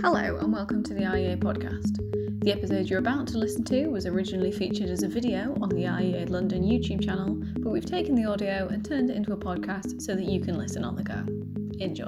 Hello and welcome to the IEA podcast. The episode you're about to listen to was originally featured as a video on the IEA London YouTube channel, but we've taken the audio and turned it into a podcast so that you can listen on the go. Enjoy.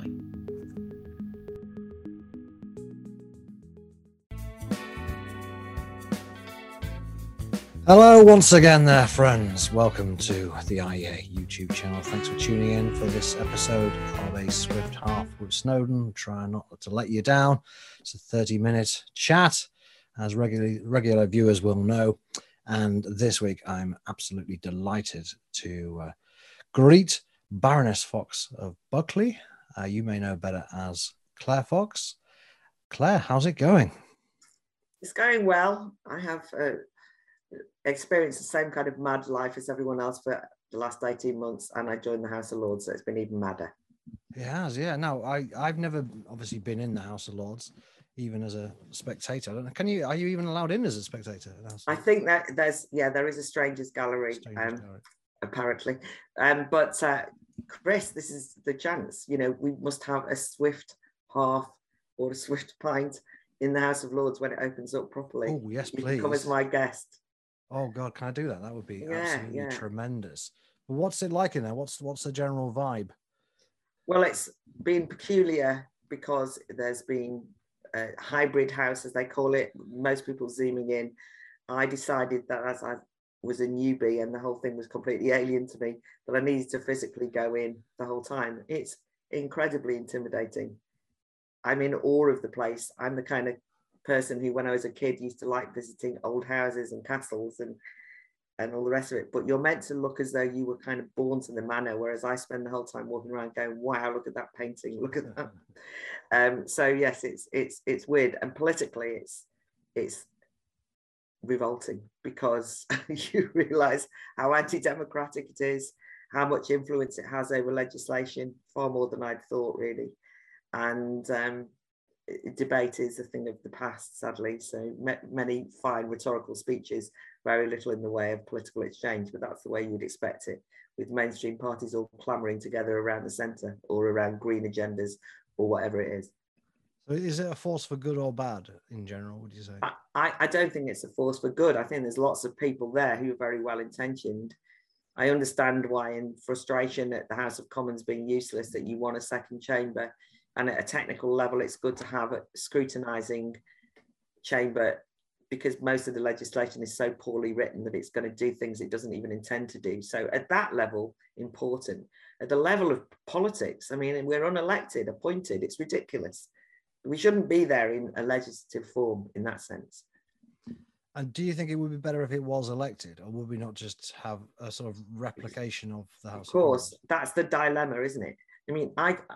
Hello once again there, friends. Welcome to the IEA YouTube channel. Thanks for tuning in for this episode of A Swift Half with Snowden. Try not to let you down. It's a 30-minute chat, as regular viewers will know. And this week, I'm absolutely delighted to greet Baroness Fox of Buckley. You may know better as Claire Fox. Claire, how's it going? It's going well. I have experienced the same kind of mad life as everyone else for the last 18 months, and I joined the House of Lords, so it's been even madder. It has, yeah. No, I've never obviously been in the House of Lords, even as a spectator. I don't know. Are you even allowed in as a spectator? I think that there is a strangers gallery, apparently. But Chris, this is the chance. You know, we must have a Swift half or a Swift pint in the House of Lords when it opens up properly. Oh yes, you please. Come as my guest. Oh God, can I do that? That would be absolutely tremendous. But what's it like in there? What's the general vibe? Well, it's been peculiar because there's been a hybrid house, as they call it. Most people zooming in. I decided that as I was a newbie and the whole thing was completely alien to me, that I needed to physically go in the whole time. It's incredibly intimidating. I'm in awe of the place. I'm the kind of person who, when I was a kid, used to like visiting old houses and castles and all the rest of it. But you're meant to look as though you were kind of born to the manor, whereas I spend the whole time walking around going, wow, look at that painting, look at that. So yes, it's weird, and politically it's revolting because you realize how anti-democratic it is, how much influence it has over legislation, far more than I'd thought, really. And debate is a thing of the past, sadly. So many fine rhetorical speeches, very little in the way of political exchange, but that's the way you'd expect it, with mainstream parties all clamoring together around the centre or around green agendas or whatever it is. So is it a force for good or bad in general, would you say? I don't think it's a force for good. I think there's lots of people there who are very well intentioned. I understand why, in frustration at the House of Commons being useless, that you want a second chamber. And at a technical level, it's good to have a scrutinising chamber, because most of the legislation is so poorly written that it's going to do things it doesn't even intend to do. So at that level, important. At the level of politics, I mean, we're unelected, appointed. It's ridiculous. We shouldn't be there in a legislative form in that sense. And do you think it would be better if it was elected, or would we not just have a sort of replication of the House? Of course, that's the dilemma, isn't it? I mean,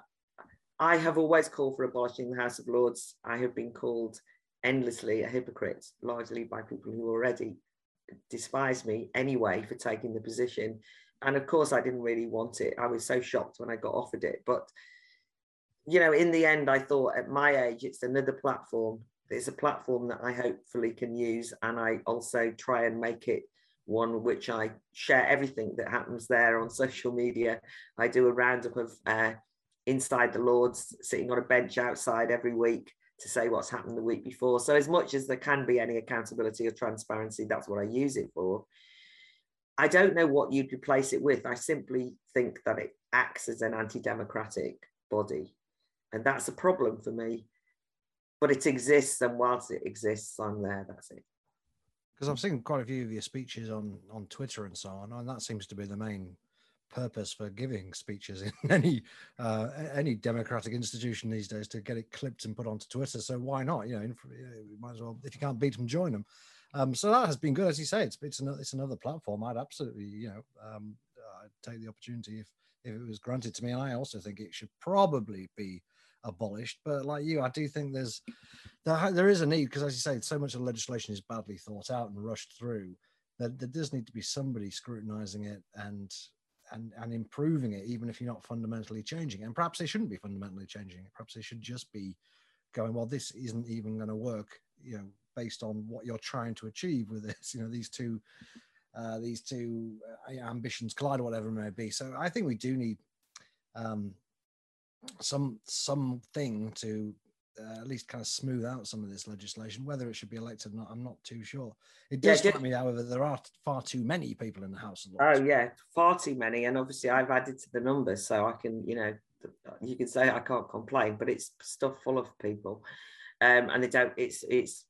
I have always called for abolishing the House of Lords. I have been called endlessly a hypocrite, largely by people who already despise me anyway for taking the position. And of course, I didn't really want it. I was so shocked when I got offered it. But, you know, in the end, I thought at my age, it's another platform. It's a platform that I hopefully can use. And I also try and make it one which I share everything that happens there on social media. I do a roundup of inside the Lords, sitting on a bench outside every week to say what's happened the week before. So as much as there can be any accountability or transparency, that's what I use it for. I don't know what you'd replace it with. I simply think that it acts as an anti-democratic body. And that's a problem for me. But it exists, and whilst it exists, I'm there, that's it. Because I've seen quite a few of your speeches on Twitter and so on, and that seems to be the main purpose for giving speeches in any democratic institution these days, to get it clipped and put onto Twitter. So why not? You might as well, if you can't beat them, join them. So that has been good, as you say. It's another platform. I'd absolutely I'd take the opportunity if it was granted to me. And I also think it should probably be abolished. But like you, I do think there is a need, because as you say, so much of the legislation is badly thought out and rushed through, that there does need to be somebody scrutinizing it and improving it, even if you're not fundamentally changing it. And perhaps they shouldn't be fundamentally changing it. Perhaps they should just be going, well, this isn't even going to work, based on what you're trying to achieve with this. These two ambitions collide, or whatever it may be. So I think we do need something to at least kind of smooth out some of this legislation. Whether it should be elected or not, I'm not too sure. It Yeah, does strike me, however, there are far too many people in the House of Lords. Oh yeah, far too many, and obviously I've added to the numbers, so I can, you can say I can't complain, but it's stuff full of people, and they don't. It's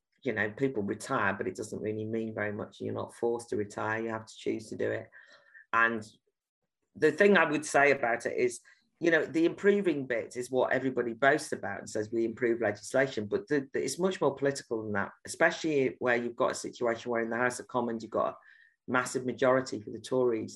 people retire, but it doesn't really mean very much. You're not forced to retire; you have to choose to do it. And the thing I would say about it is, the improving bit is what everybody boasts about and says we improve legislation, but it's much more political than that, especially where you've got a situation where in the House of Commons you've got a massive majority for the Tories.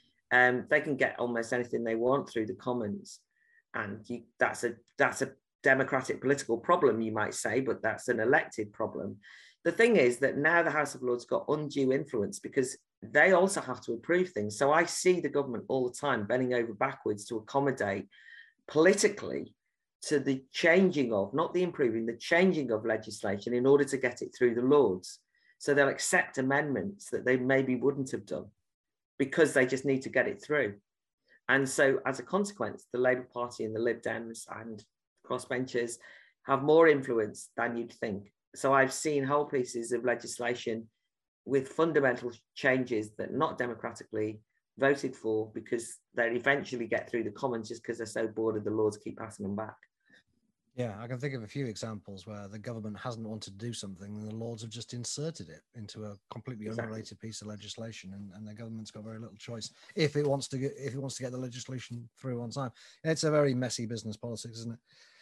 They can get almost anything they want through the Commons, and that's a democratic political problem, you might say, but that's an elected problem. The thing is that now the House of Lords got undue influence because they also have to approve things. So I see the government all the time bending over backwards to accommodate politically to the changing of, not the improving, the changing of legislation in order to get it through the Lords. So they'll accept amendments that they maybe wouldn't have done because they just need to get it through. And so as a consequence, the Labour Party and the Lib Dems and crossbenchers have more influence than you'd think. So I've seen whole pieces of legislation with fundamental changes that are not democratically voted for because they eventually get through the Commons just because they're so bored of the Lords keep passing them back. Yeah, I can think of a few examples where the government hasn't wanted to do something and the Lords have just inserted it into a completely unrelated piece of legislation, and the government's got very little choice if it wants to get the legislation through on time. It's a very messy business politics, isn't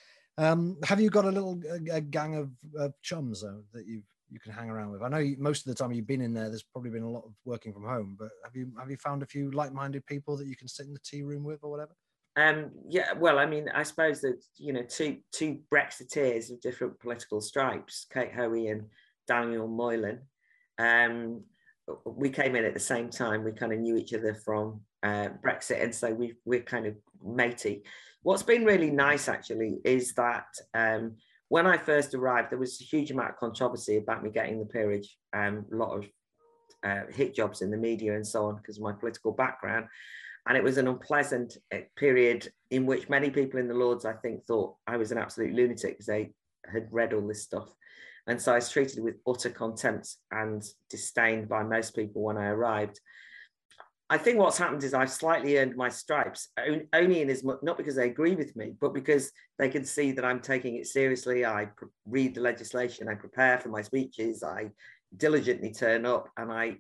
it? Have you got a gang of chums though that you can hang around with? I know most of the time you've been in there's probably been a lot of working from home, but have you found a few like-minded people that you can sit in the tea room with or whatever? Yeah, well, I mean, I suppose that, two Brexiteers of different political stripes, Kate Hoey and Daniel Moylan, we came in at the same time. We kind of knew each other from Brexit, and so we're kind of matey. What's been really nice, actually, is that when I first arrived, there was a huge amount of controversy about me getting the peerage, a lot of hit jobs in the media and so on because of my political background. And it was an unpleasant period in which many people in the Lords, I think, thought I was an absolute lunatic because they had read all this stuff. And so I was treated with utter contempt and disdain by most people when I arrived. I think what's happened is I've slightly earned my stripes, only in as much, not because they agree with me, but because they can see that I'm taking it seriously. I read the legislation, I prepare for my speeches, I diligently turn up, and I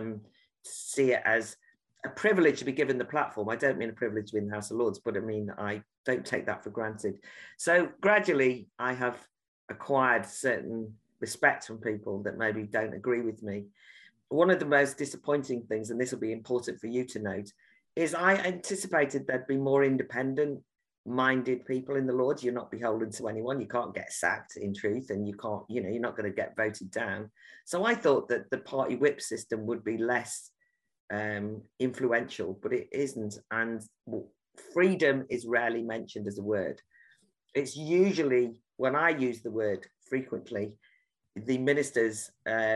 see it as a privilege to be given the platform. I don't mean a privilege to be in the House of Lords, but I mean, I don't take that for granted. So gradually I have acquired certain respect from people that maybe don't agree with me. One of the most disappointing things, and this will be important for you to note, is I anticipated there'd be more independent-minded people in the Lords. You're not beholden to anyone. You can't get sacked, in truth, and you can't, you're not going to get voted down. So I thought that the party whip system would be less influential, but it isn't. And freedom is rarely mentioned as a word. It's usually, when I use the word frequently, the ministers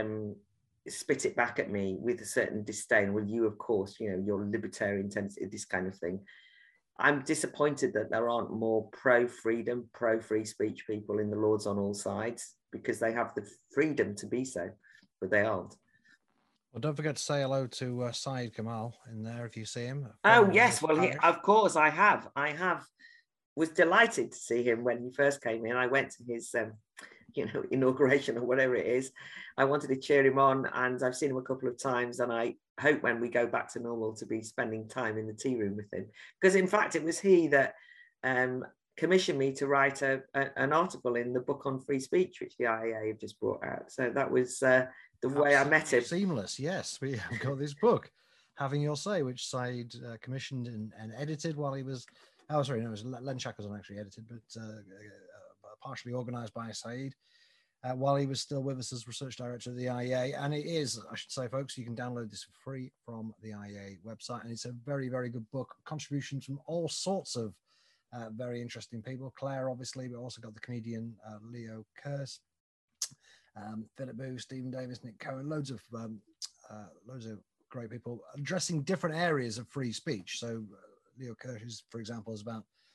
spit it back at me with a certain disdain. Well, you, of course, your libertarian tendency, this kind of thing. I'm disappointed that there aren't more pro-freedom, pro-free speech people in the Lords on all sides, because they have the freedom to be so, but they aren't. Well, don't forget to say hello to Saeed Kamal in there if you see him. Oh, yes. Well, of course, I have. Was delighted to see him when he first came in. I went to his, inauguration or whatever it is. I wanted to cheer him on, and I've seen him a couple of times, and I hope when we go back to normal to be spending time in the tea room with him. Because, in fact, it was he that commissioned me to write an article in the book on free speech, which the IEA have just brought out. So that was the way I met him. Seamless, yes. We have got this book, Having Your Say, which Saeed commissioned and edited while he was... Oh, sorry, no, it was Len Shackleton actually edited, but partially organised by Saeed while he was still with us as research director of the IEA. And it is, I should say, folks, you can download this for free from the IEA website. And it's a very, very good book. Contributions from all sorts of very interesting people. Claire, obviously, but also got the comedian Leo Kearse, Philip Booth, Stephen Davis, Nick Cohen, loads of great people addressing different areas of free speech. So Leo Kearse, for example, is about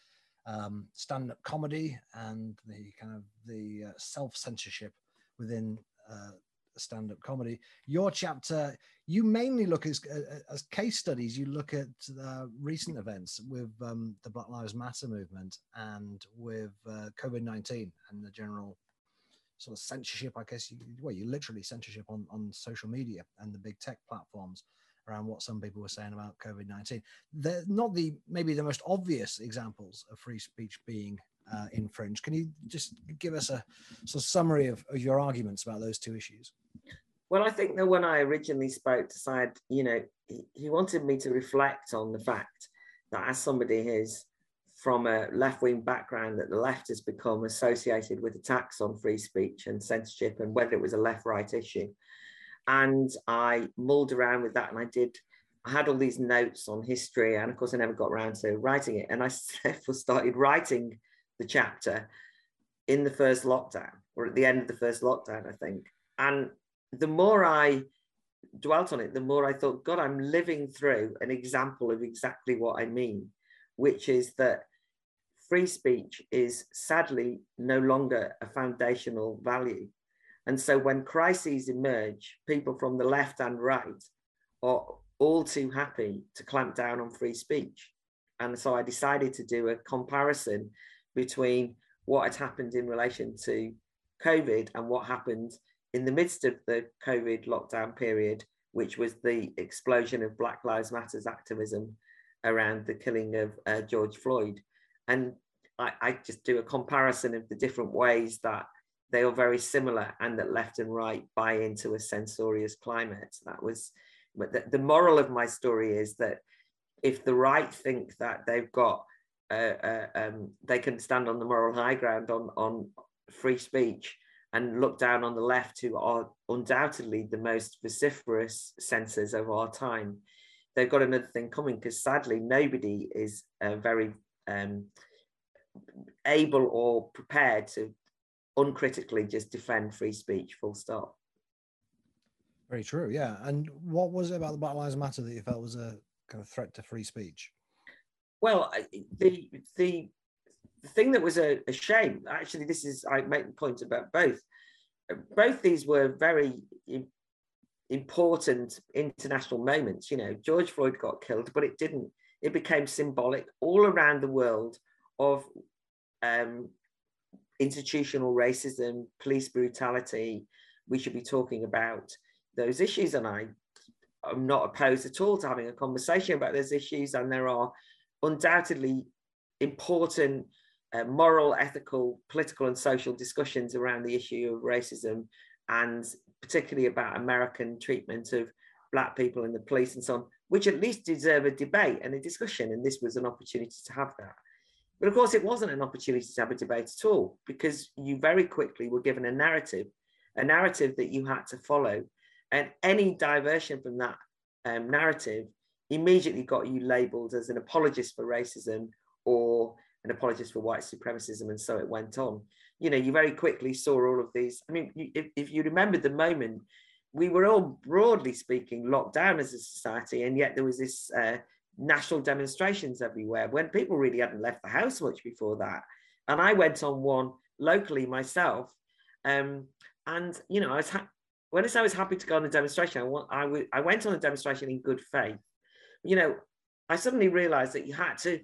stand-up comedy and the kind of the self-censorship within stand-up comedy. Your chapter, you mainly look as case studies. You look at recent events with the Black Lives Matter movement and with COVID-19 and the general sort of censorship, I guess. You literally censorship on social media and the big tech platforms around what some people were saying about COVID-19. They're not maybe the most obvious examples of free speech being infringed. Can you just give us a sort of summary of your arguments about those two issues? Well, I think that when I originally spoke to Syed, he wanted me to reflect on the fact that as somebody who's from a left-wing background, that the left has become associated with attacks on free speech and censorship, and whether it was a left-right issue. And I mulled around with that, and I had all these notes on history, and of course I never got around to writing it. And I therefore started writing the chapter in the first lockdown, or at the end of the first lockdown, I think. And the more I dwelt on it, the more I thought, God, I'm living through an example of exactly what I mean, which is that free speech is sadly no longer a foundational value. And so when crises emerge, people from the left and right are all too happy to clamp down on free speech. And so I decided to do a comparison between what had happened in relation to COVID and what happened in the midst of the COVID lockdown period, which was the explosion of Black Lives Matter's activism around the killing of George Floyd. And I just do a comparison of the different ways that they are very similar, and that left and right buy into a censorious climate. But the moral of my story is that if the right think that they've got, they can stand on the moral high ground on free speech, and look down on the left, who are undoubtedly the most vociferous censors of our time, they've got another thing coming, because sadly nobody is very able or prepared to uncritically just defend free speech, full stop. Very true, yeah. And what was it about the Black Lives Matter that you felt was a kind of threat to free speech? Well, the thing that was a shame, actually, I make the point about both. Both these were very important international moments. George Floyd got killed, but it became symbolic all around the world of institutional racism, police brutality. We should be talking about those issues, and I'm not opposed at all to having a conversation about those issues. And there are undoubtedly important moral, ethical, political and social discussions around the issue of racism, and particularly about American treatment of Black people in the police and so on, which at least deserve a debate and a discussion. And this was an opportunity to have that. But of course, it wasn't an opportunity to have a debate at all, because you very quickly were given a narrative that you had to follow. And any diversion from that narrative immediately got you labeled as an apologist for racism or an apologist for white supremacism. And so it went on. You very quickly saw all of these. I mean, if you remember the moment, we were all, broadly speaking, locked down as a society, and yet there was this national demonstrations everywhere when people really hadn't left the house much before that. And I went on one locally myself. When I was happy to go on the demonstration, I went on the demonstration in good faith. I suddenly realized that you had to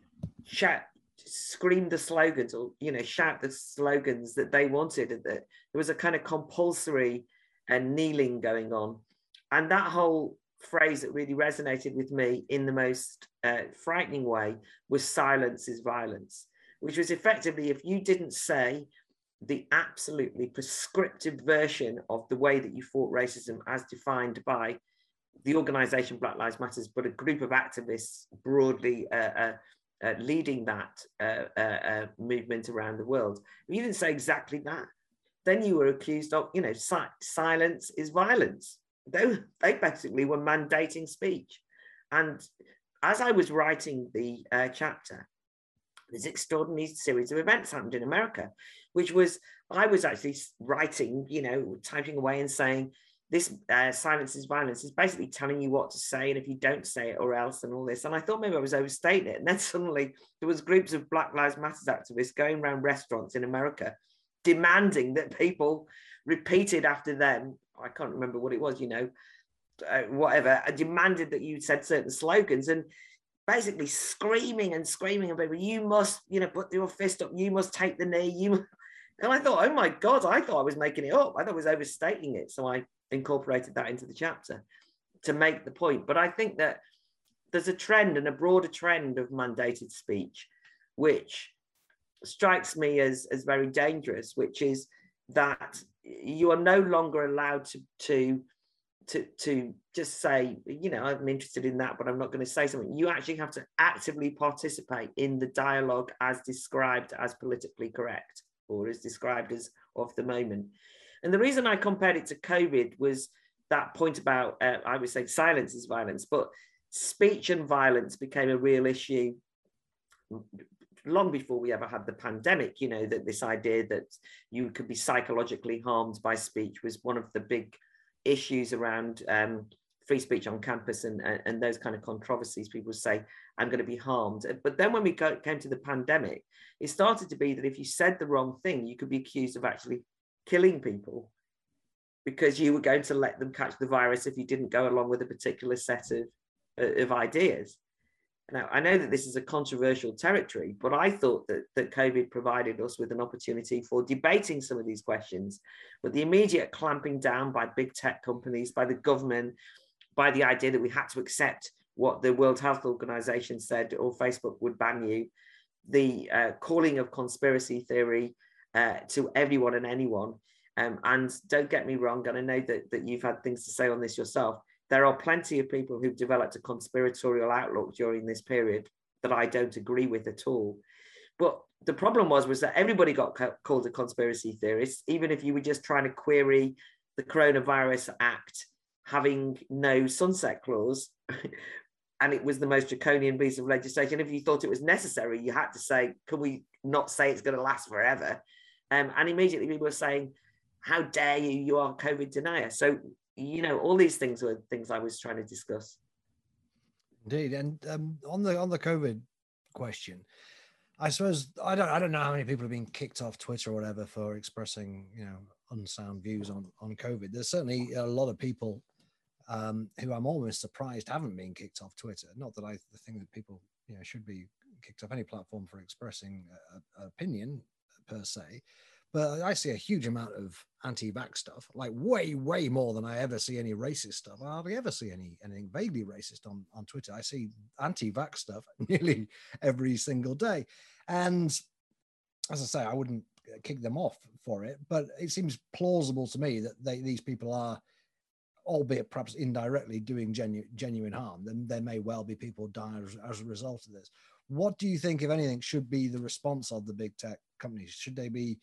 scream the slogans, or shout the slogans that they wanted, and that there was a kind of compulsory kneeling going on. And that whole phrase that really resonated with me in the most frightening way was "silence is violence," which was effectively, if you didn't say the absolutely prescriptive version of the way that you fought racism as defined by the organization Black Lives Matter, but a group of activists broadly leading that movement around the world. If you didn't say exactly that, then you were accused of, silence is violence. They basically were mandating speech. And as I was writing the chapter, this extraordinary series of events happened in America, which was, I was actually writing, typing away and saying, this silence is violence is basically telling you what to say, and if you don't say it or else, and all this. And I thought maybe I was overstating it. And then suddenly there was groups of Black Lives Matter activists going around restaurants in America demanding that people repeated after them. I can't remember what it was, whatever. I demanded that you said certain slogans, and basically screaming and people, you must, put your fist up, you must take the knee, And I thought, oh my God, I thought I was making it up. I thought I was overstating it. So I incorporated that into the chapter to make the point. But I think that there's a trend, and a broader trend, of mandated speech, which strikes me as very dangerous, which is that you are no longer allowed to just say, I'm interested in that, but I'm not going to say something. You actually have to actively participate in the dialogue as described as politically correct, or as described as of the moment. And the reason I compared it to COVID was that point about, I would say silence is violence, but speech and violence became a real issue long before we ever had the pandemic. That this idea that you could be psychologically harmed by speech was one of the big issues around free speech on campus and those kind of controversies. People say, I'm going to be harmed. But then when we came to the pandemic, it started to be that if you said the wrong thing, you could be accused of actually killing people, because you were going to let them catch the virus if you didn't go along with a particular set of ideas. Now, I know that this is a controversial territory, but I thought that COVID provided us with an opportunity for debating some of these questions. But the immediate clamping down by big tech companies, by the government, by the idea that we had to accept what the World Health Organization said, or Facebook would ban you, the calling of conspiracy theory to everyone and anyone. And don't get me wrong, and I know that you've had things to say on this yourself, there are plenty of people who've developed a conspiratorial outlook during this period that I don't agree with at all. But the problem was that everybody got called a conspiracy theorist, even if you were just trying to query the Coronavirus Act having no sunset clause. And it was the most draconian piece of legislation. If you thought it was necessary, you had to say, can we not say it's going to last forever? And immediately people were saying, how dare you, you are COVID denier. So, all these things were things I was trying to discuss. Indeed. And on the COVID question, I suppose, I don't know how many people have been kicked off Twitter or whatever for expressing, unsound views on COVID. There's certainly a lot of people who I'm almost surprised haven't been kicked off Twitter. Not that I think that people, should be kicked off any platform for expressing an opinion per se, but I see a huge amount of anti-vax stuff, like way, way more than I ever see any racist stuff. I hardly ever see anything vaguely racist on Twitter. I see anti-vax stuff nearly every single day. And as I say, I wouldn't kick them off for it, but it seems plausible to me that these people are, albeit perhaps indirectly, doing genuine harm. Then there may well be people dying as a result of this. What do you think, if anything, should be the response of the big tech companies? Should they be?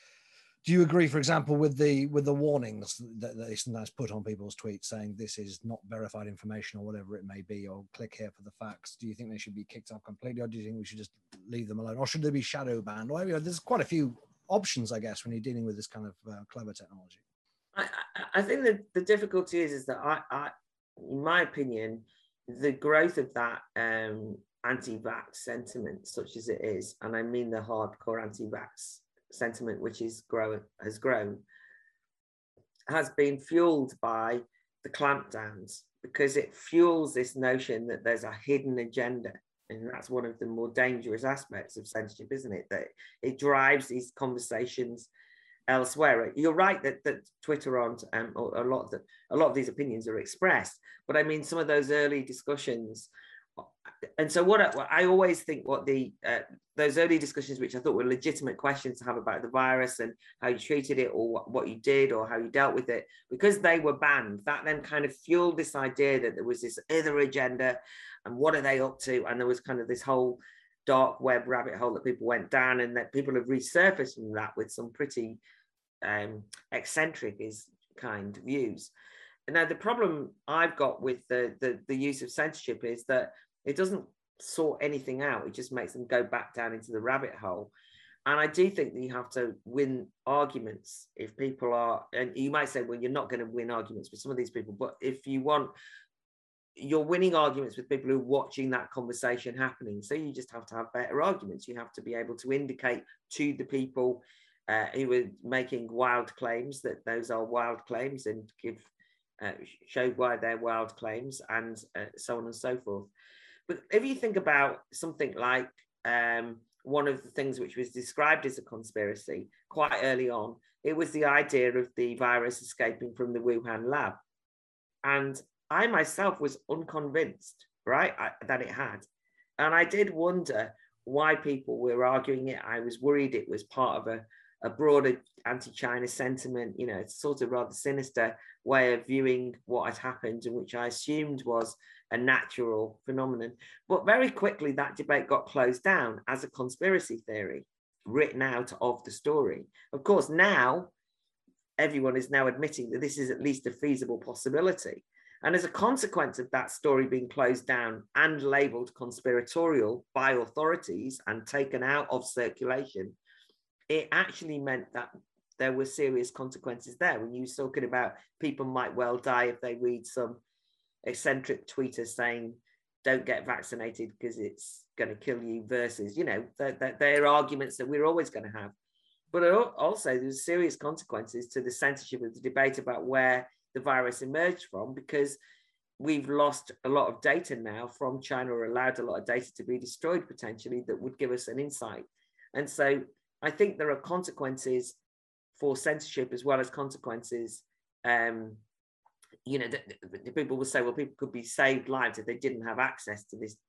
Do you agree, for example, with the warnings that they sometimes put on people's tweets saying this is not verified information or whatever it may be, or click here for the facts? Do you think they should be kicked off completely, or do you think we should just leave them alone, or should they be shadow banned? Or there's quite a few options, I guess, when you're dealing with this kind of clever technology. I think that the difficulty is that I, in my opinion, the growth of that anti-vax sentiment, such as it is, and I mean the hardcore anti-vax sentiment, which has grown, has been fueled by the clampdowns, because it fuels this notion that there's a hidden agenda. And that's one of the more dangerous aspects of censorship, isn't it? That it drives these conversations elsewhere. You're right that Twitter aren't, or a lot of these opinions are expressed, but I mean some of those early discussions. And so what I always think, those early discussions, which I thought were legitimate questions to have about the virus and how you treated it, or what you did, or how you dealt with it, because they were banned, that then kind of fueled this idea that there was this other agenda, and what are they up to? And there was kind of this whole dark web rabbit hole that people went down, and that people have resurfaced from that with some pretty eccentric kind views. And now the problem I've got with the use of censorship is that it doesn't sort anything out. It just makes them go back down into the rabbit hole. And I do think that you have to win arguments if people are, and you might say, well, you're not going to win arguments with some of these people, but if you want, you're winning arguments with people who are watching that conversation happening. So you just have to have better arguments. You have to be able to indicate to the people who are making wild claims that those are wild claims, and show why they're wild claims, and so on and so forth. But if you think about something like one of the things which was described as a conspiracy quite early on, it was the idea of the virus escaping from the Wuhan lab. And I myself was unconvinced, right, that it had. And I did wonder why people were arguing it. I was worried it was part of a broader anti-China sentiment. You know, it's sort of rather sinister way of viewing what had happened, and which I assumed was a natural phenomenon. But very quickly, that debate got closed down as a conspiracy theory written out of the story. Of course, now everyone is now admitting that this is at least a feasible possibility. And as a consequence of that story being closed down and labeled conspiratorial by authorities and taken out of circulation, it actually meant that there were serious consequences there. When you were talking about people might well die if they read some eccentric tweeter saying, don't get vaccinated because it's going to kill you, versus, you know, they're arguments that we're always going to have. But also there's serious consequences to the censorship of the debate about where the virus emerged from, because we've lost a lot of data now from China, or allowed a lot of data to be destroyed potentially that would give us an insight. And so I think there are consequences for censorship as well as consequences. You know, the people will say, well, people could be saved lives if they didn't have access to this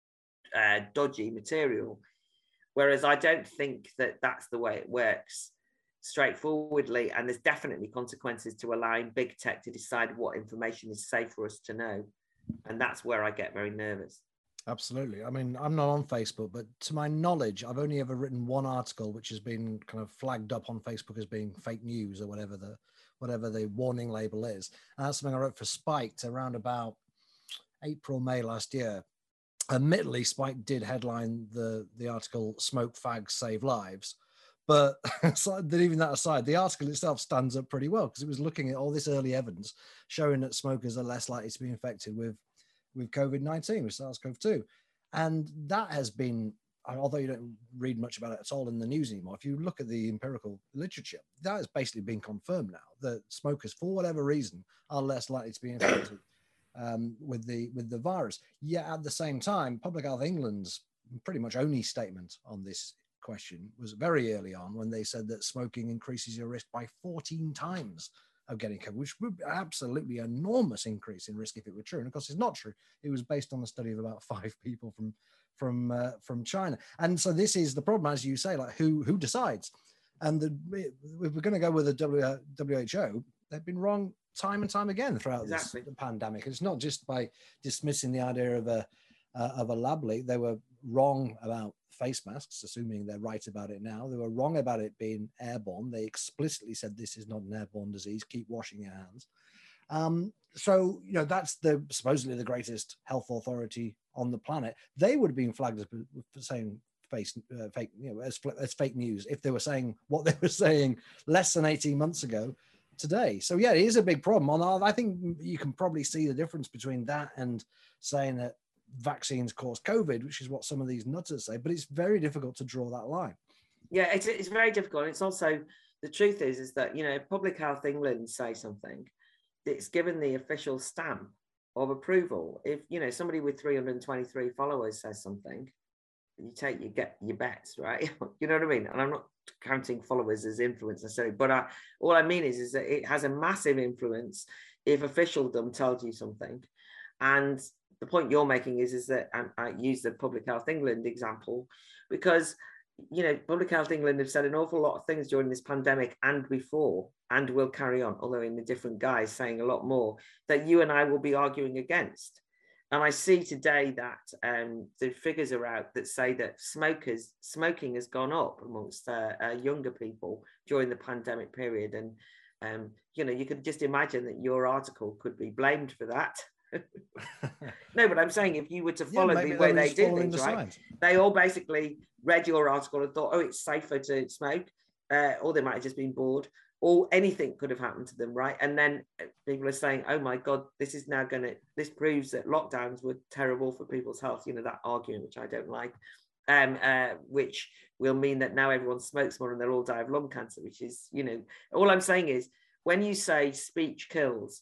dodgy material. Whereas I don't think that that's the way it works straightforwardly. And there's definitely consequences to allowing big tech to decide what information is safe for us to know. And that's where I get very nervous. Absolutely. I mean, I'm not on Facebook, but to my knowledge, I've only ever written one article which has been kind of flagged up on Facebook as being fake news, or whatever the warning label is. And that's something I wrote for Spiked around about April, May last year. Admittedly, Spike did headline the article "Smoke Fags Save Lives," but even that aside, the article itself stands up pretty well, because it was looking at all this early evidence showing that smokers are less likely to be infected with COVID-19, with SARS-CoV-2. And that has been, although you don't read much about it at all in the news anymore, if you look at the empirical literature, that has basically been confirmed now, that smokers, for whatever reason, are less likely to be infected with the virus. Yet at the same time, Public Health England's pretty much only statement on this question was very early on, when they said that smoking increases your risk by 14 times of getting COVID, which would be absolutely enormous increase in risk if it were true. And of course, it's not true. It was based on a study of about 5 people from China. And so this is the problem, as you say, like who decides? And if we're going to go with the WHO, they've been wrong time and time again throughout this pandemic. It's not just by dismissing the idea of a lab leak. They were wrong about face masks, assuming they're right about it now. They were wrong about it being airborne. They explicitly said this is not an airborne disease. Keep washing your hands. So, you know, that's supposedly the greatest health authority on the planet. They would have been flagged for saying fake, you know, as fake news if they were saying what they were saying less than 18 months ago today. So yeah, it is a big problem. I think you can probably see the difference between that and saying that vaccines cause COVID, which is what some of these nutters say, but it's very difficult to draw that line. Yeah, it's very difficult. It's also, the truth is that, you know, if Public Health England say something, it's given the official stamp of approval. If, you know, somebody with 323 followers says something, you get your bets, right? You know what I mean? And I'm not counting followers as influence necessarily, but all I mean is that it has a massive influence if officialdom tells you something. And the point you're making is that, and I use the Public Health England example because, you know, Public Health England have said an awful lot of things during this pandemic and before, and will carry on, although in a different guise, saying a lot more that you and I will be arguing against. And I see today that the figures are out that say that smoking has gone up amongst younger people during the pandemic period. And, you know, you could just imagine that your article could be blamed for that. No, but I'm saying if you were to follow the way they do things, right? They all basically read your article and thought, oh, it's safer to smoke, or they might have just been bored, or anything could have happened to them, right? And then people are saying, oh my God, this proves that lockdowns were terrible for people's health, that argument, which I don't like, which will mean that now everyone smokes more and they'll all die of lung cancer, which is, all I'm saying is when you say speech kills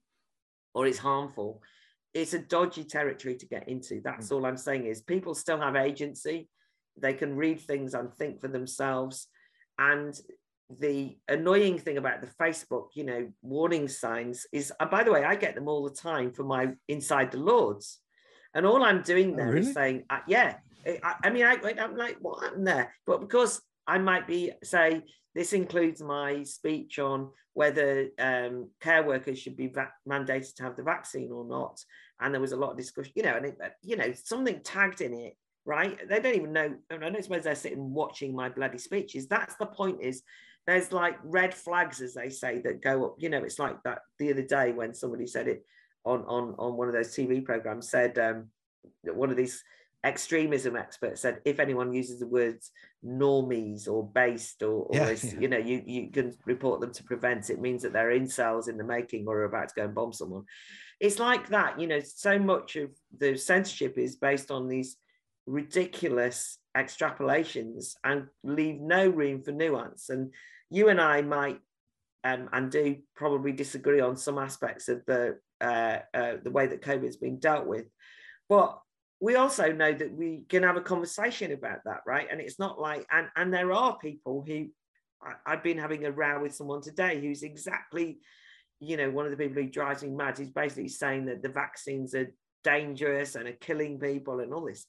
or it's harmful, it's a dodgy territory to get into. That's all I'm saying is people still have agency. They can read things and think for themselves. And the annoying thing about the Facebook, warning signs is, by the way, I get them all the time for my Inside the Lords. And all I'm doing there is saying, yeah, I'm like, what happened there? But because I might say, this includes my speech on whether care workers should be mandated to have the vaccine or not. And there was a lot of discussion, and something tagged in it, right? They don't even know. I don't suppose they're sitting watching my bloody speeches. That's the point is there's like red flags, as they say, that go up. It's like that the other day when somebody said it on one of those TV programs, said one of these extremism experts said, if anyone uses the words normies or based or you can report them to prevent. It means that they're incels in the making or are about to go and bomb someone. It's like that. So much of the censorship is based on these ridiculous extrapolations and leave no room for nuance. And you and I might and do probably disagree on some aspects of the way that COVID has been dealt with, but we also know that we can have a conversation about that, right? And it's not like, and there are people who, I've been having a row with someone today who's exactly, one of the people who drives me mad. He's basically saying that the vaccines are dangerous and are killing people and all this,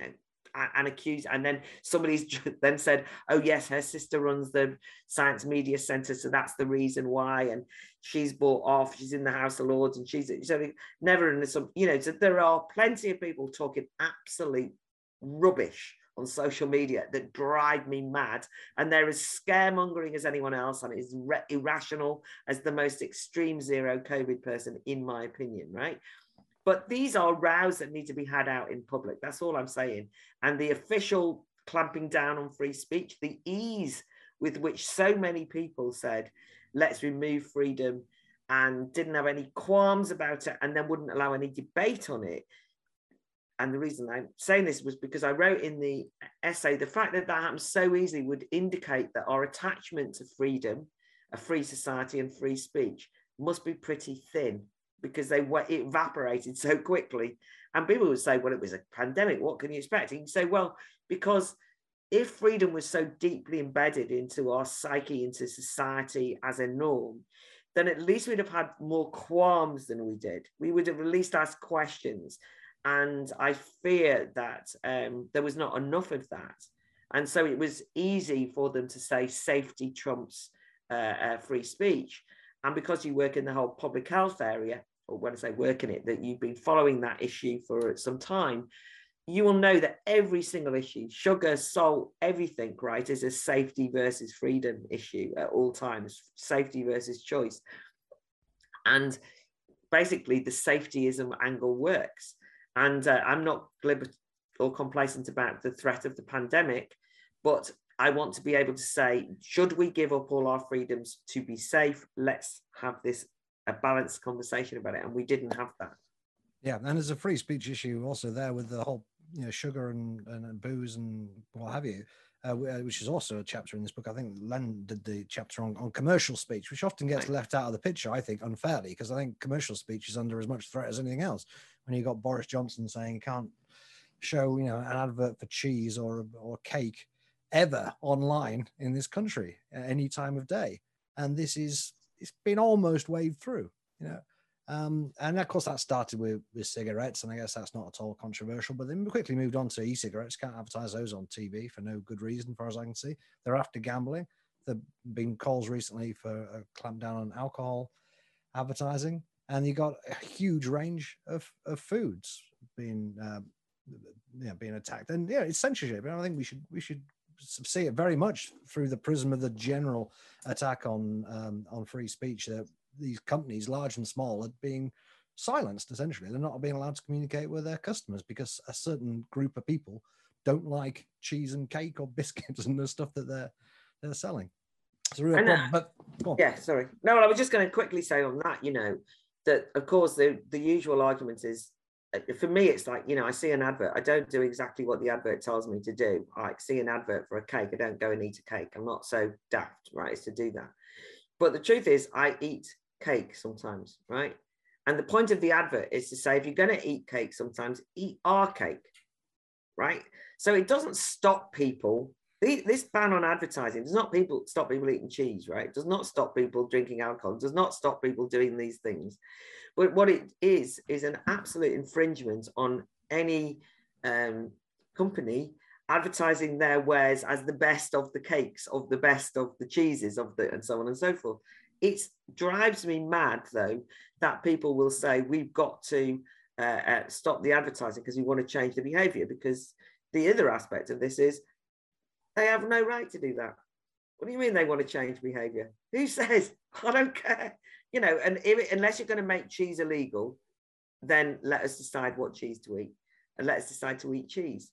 and accused. And then somebody's then said, oh yes, her sister runs the Science Media Centre, so that's the reason why. And she's bought off, she's in the House of Lords, and she's so never in some, so there are plenty of people talking absolute rubbish on social media that drive me mad. And they're as scaremongering as anyone else, and is irrational as the most extreme zero COVID person, in my opinion, right? But these are rows that need to be had out in public. That's all I'm saying. And the official clamping down on free speech, the ease with which so many people said, let's remove freedom, and didn't have any qualms about it, and then wouldn't allow any debate on it. And the reason I'm saying this was because I wrote in the essay, the fact that that happens so easily would indicate that our attachment to freedom, a free society and free speech must be pretty thin, because it evaporated so quickly. And people would say, well, it was a pandemic, what can you expect? And you say, well, because if freedom was so deeply embedded into our psyche, into society as a norm, then at least we'd have had more qualms than we did. We would have at least asked questions. And I fear that there was not enough of that. And so it was easy for them to say safety trumps free speech. And because you work in the whole public health area, or when I say work in it, that you've been following that issue for some time, you will know that every single issue, sugar, salt, everything, right, is a safety versus freedom issue at all times, safety versus choice. And basically the safetyism angle works. And I'm not glib or complacent about the threat of the pandemic, but I want to be able to say, should we give up all our freedoms to be safe? Let's have a balanced conversation about it. And we didn't have that. Yeah, and there's a free speech issue also there with the whole, sugar and booze and what have you, which is also a chapter in this book. I think Len did the chapter on commercial speech, which often gets left out of the picture, I think, unfairly, because I think commercial speech is under as much threat as anything else. When you got Boris Johnson saying you can't show, an advert for cheese or cake ever online in this country at any time of day. And it's been almost waved through, and of course that started with cigarettes, and I guess that's not at all controversial, but then we quickly moved on to e-cigarettes. Can't advertise those on TV for no good reason, as far as I can see. They're after gambling. There've been calls recently for a clamp down on alcohol advertising, and you got a huge range of foods being attacked. And it's censorship, and I think we should see it very much through the prism of the general attack on free speech, that these companies, large and small, are being silenced, essentially. They're not being allowed to communicate with their customers because a certain group of people don't like cheese and cake or biscuits and the stuff that they're selling. It's a real problem. But go on. Yeah, sorry. No, I was just going to quickly say on that, that of course the usual argument is, for me, it's like, I see an advert. I don't do exactly what the advert tells me to do. I see an advert for a cake. I don't go and eat a cake. I'm not so daft, right, as to do that. But the truth is, I eat cake sometimes, right? And the point of the advert is to say, if you're going to eat cake sometimes, eat our cake, right? So it doesn't stop people. This ban on advertising does not stop people eating cheese, right? It does not stop people drinking alcohol. It does not stop people doing these things. But what it is an absolute infringement on any company advertising their wares as the best of the cakes, of the best of the cheeses, and so on and so forth. It drives me mad, though, that people will say we've got to stop the advertising because we want to change the behaviour. Because the other aspect of this is they have no right to do that. What do you mean they want to change behaviour? Who says? I don't care. And unless you're going to make cheese illegal, then let us decide what cheese to eat, and let us decide to eat cheese.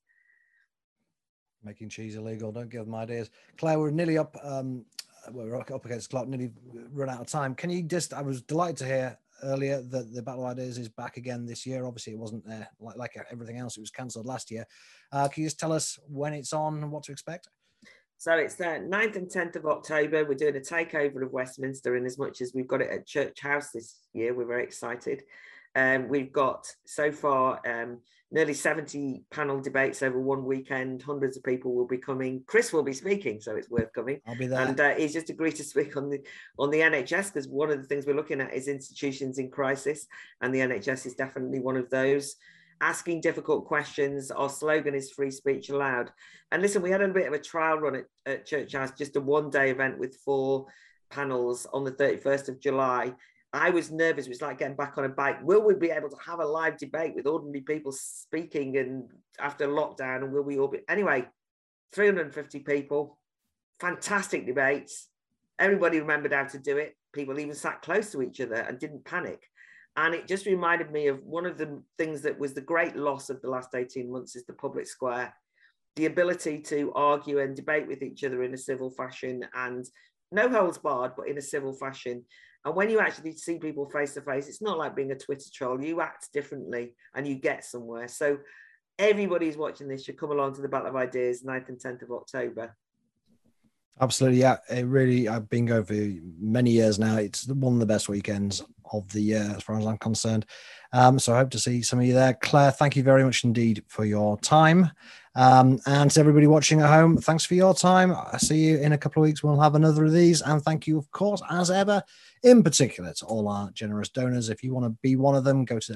Making cheese illegal, don't give them ideas. Claire, we're nearly up. We're up against the clock, nearly run out of time. Can you I was delighted to hear earlier that the Battle of Ideas is back again this year. Obviously, it wasn't there like everything else. It was cancelled last year. Can you just tell us when it's on and what to expect? So it's the 9th and 10th of October. We're doing a takeover of Westminster, and as much as we've got it at Church House this year, we're very excited. We've got so far nearly 70 panel debates over one weekend. Hundreds of people will be coming. Chris will be speaking, so it's worth coming. I'll be there. And he's just agreed to speak on the NHS, because one of the things we're looking at is institutions in crisis, and the NHS is definitely one of those. Asking difficult questions. Our slogan is free speech allowed. And listen, we had a bit of a trial run at Church House, just a one-day event with 4 panels on the 31st of July. I was nervous. It was like getting back on a bike. Will we be able to have a live debate with ordinary people speaking and after lockdown? And will we all be? Anyway, 350 people, fantastic debates. Everybody remembered how to do it. People even sat close to each other and didn't panic. And it just reminded me of one of the things that was the great loss of the last 18 months is the public square, the ability to argue and debate with each other in a civil fashion, and no holds barred, but in a civil fashion. And when you actually see people face to face, it's not like being a Twitter troll. You act differently and you get somewhere. So everybody who's watching this should come along to the Battle of Ideas, 9th and 10th of October. Absolutely, yeah. It really, I've been going for many years now. It's one of the best weekends of the year, as far as I'm concerned. So I hope to see some of you there. Claire, thank you very much indeed for your time. And to everybody watching at home, thanks for your time. I'll see you in a couple of weeks. We'll have another of these. And thank you, of course, as ever, in particular to all our generous donors. If you want to be one of them, go to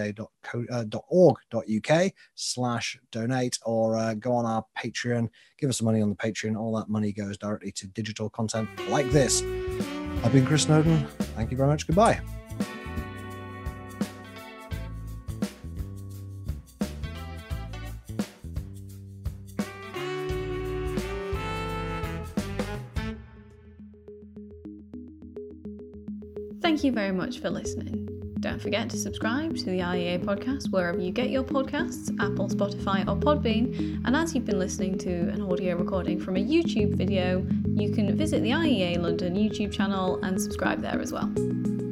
iea.org.uk/donate, or go on our Patreon, give us some money on the Patreon. All that money goes directly to digital content like this. I've been Chris Snowden. Thank you very much. Goodbye. Thank you very much for listening. Don't forget to subscribe to the IEA podcast wherever you get your podcasts, Apple, Spotify or Podbean. And as you've been listening to an audio recording from a YouTube video, you can visit the IEA London YouTube channel and subscribe there as well.